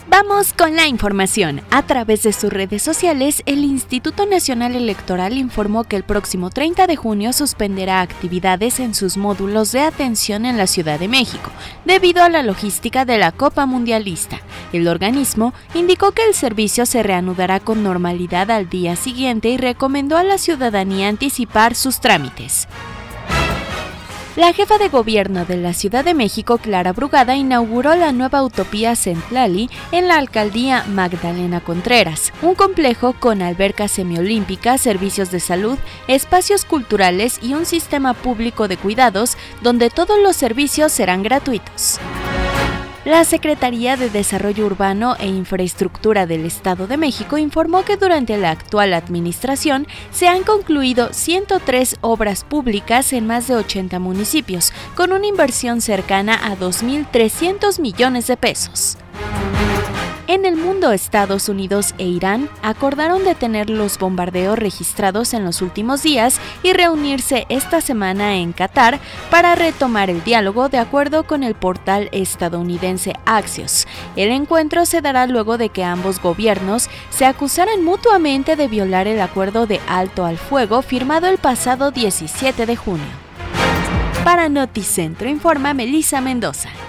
Vamos con la información. A través de sus redes sociales, el Instituto Nacional Electoral informó que el próximo 30 de junio suspenderá actividades en sus módulos de atención en la Ciudad de México, debido a la logística de la Copa Mundialista. El organismo indicó que el servicio se reanudará con normalidad al día siguiente y recomendó a la ciudadanía anticipar sus trámites. La jefa de gobierno de la Ciudad de México, Clara Brugada, inauguró la nueva Utopía Centlali en la alcaldía Magdalena Contreras, un complejo con albercas semiolímpicas, servicios de salud, espacios culturales y un sistema público de cuidados donde todos los servicios serán gratuitos. La Secretaría de Desarrollo Urbano e Infraestructura del Estado de México informó que durante la actual administración se han concluido 103 obras públicas en más de 80 municipios, con una inversión cercana a 2.300 millones de pesos. En el mundo, Estados Unidos e Irán acordaron detener los bombardeos registrados en los últimos días y reunirse esta semana en Qatar para retomar el diálogo, de acuerdo con el portal estadounidense Axios. El encuentro se dará luego de que ambos gobiernos se acusaran mutuamente de violar el acuerdo de alto al fuego firmado el pasado 17 de junio. Para Noticentro informa Melissa Mendoza.